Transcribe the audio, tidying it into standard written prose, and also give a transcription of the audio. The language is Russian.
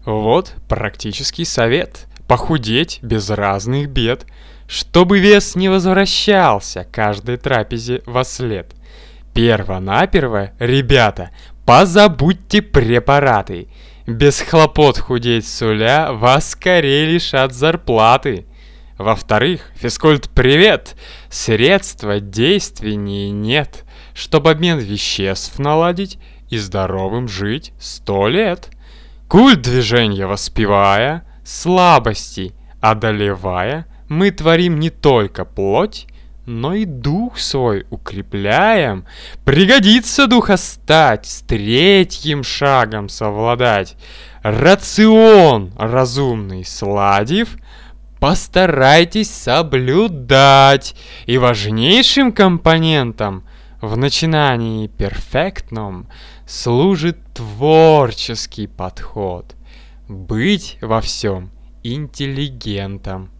Вот практический совет. Похудеть без разных бед, чтобы вес не возвращался каждой трапезе вослед. Перво-наперво, ребята, позабудьте препараты. Без хлопот худеть суля вас скорее лишат зарплаты. Во-вторых, физкульт, привет! Средства действеннее нет, чтоб обмен веществ наладить и здоровым жить 100 лет. Культ движения воспевая, слабости одолевая, мы творим не только плоть, но и дух свой укрепляем. Пригодится духа стать, с третьим шагом совладать. Рацион разумный сладив, постарайтесь соблюдать. И важнейшим компонентом в начинании перфектном служит творческий подход. Быть во всем интеллигентом.